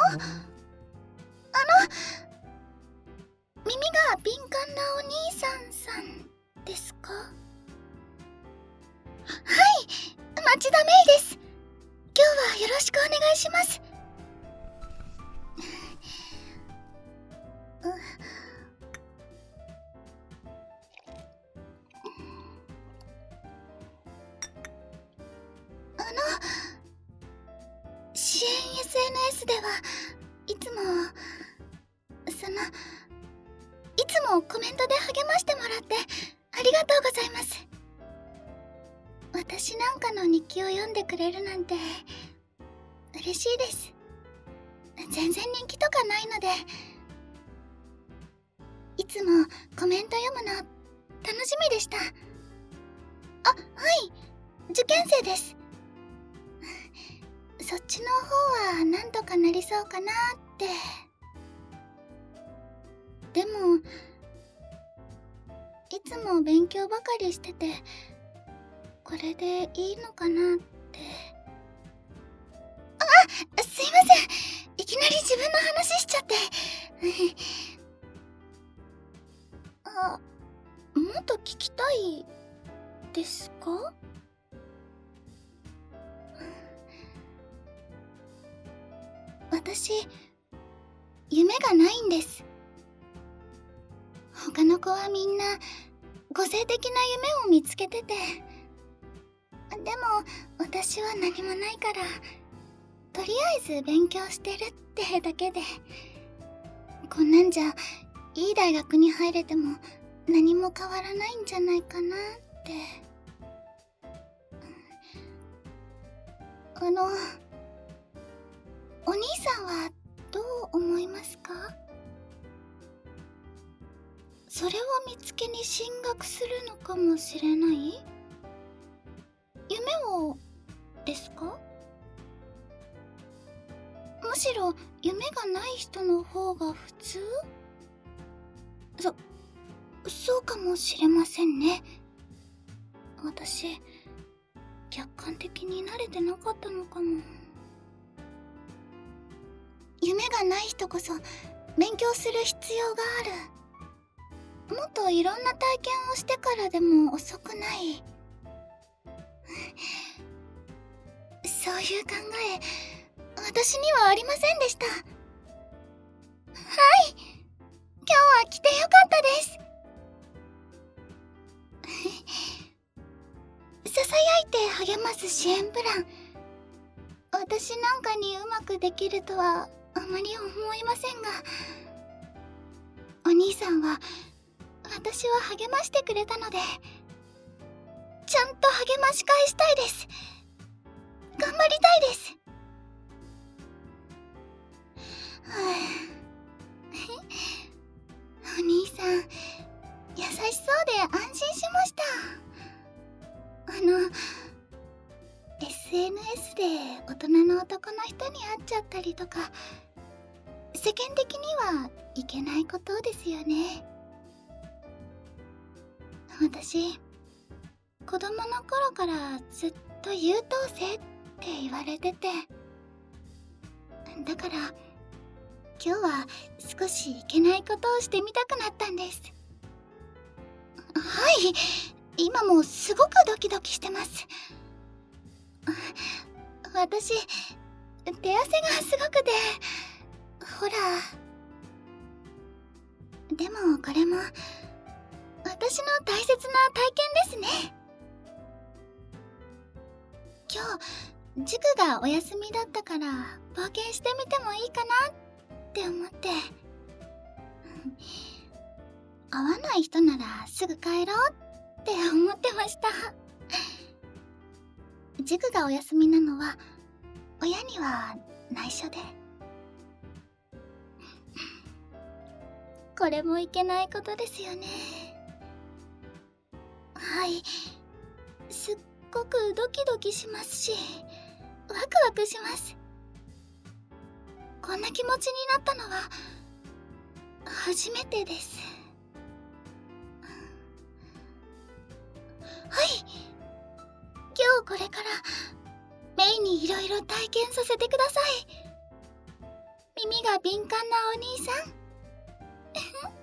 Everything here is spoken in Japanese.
耳が敏感なお兄さんですか？はい、町田メイです。今日はよろしくお願いします。支援 SNS ではいつもコメントで励ましてもらってありがとうございます。私なんかの日記を読んでくれるなんて嬉しいです。全然人気とかないので、いつもコメント読むの楽しみでした。あ、はい、受験生です。そっちの方はなんとかなりそうかなって。でもいつも勉強ばかりしてて、これでいいのかなって。すいません、いきなり自分の話しちゃってもっと聞きたいですか？私、夢がないんです。他の子はみんな個性的な夢を見つけてて、でも私は何もないから、とりあえず勉強してるってだけで、こんなんじゃいい大学に入れても何も変わらないんじゃないかなって。お兄さんはどう思いますか？それを見つけに進学するのかもしれない？夢をですか？むしろ夢がない人の方が普通？そうかもしれませんね。私、客観的に慣れてなかったのかも。夢がない人こそ勉強する必要がある。もっといろんな体験をしてからでも遅くない。そういう考え、私にはありませんでした。はい、今日は来てよかったです。ささやいて励ます支援プラン、私なんかにうまくできるとはあまり思いませんが、お兄さんは私を励ましてくれたので、ちゃんと励まし返したいです。頑張りたいです。お兄さん、優しそうで安心しました。SNS で大人の男の人に会っちゃったりとか、世間的にはいけないことですよね。私、子供の頃からずっと優等生って言われてて、だから今日は少しいけないことをしてみたくなったんです。はい、今もすごくドキドキしてます。私、手汗がすごくて、ほら。でもこれも私の大切な体験ですね。今日塾がお休みだったから冒険してみてもいいかなって思って。会わない人ならすぐ帰ろうって思ってました。塾がお休みなのは親には内緒で。これもいけないことですよね。はい、すっごくドキドキしますし、ワクワクします。こんな気持ちになったのは初めてです。はい、今日これからメイにいろいろ体験させてください。 耳が敏感なお兄さん。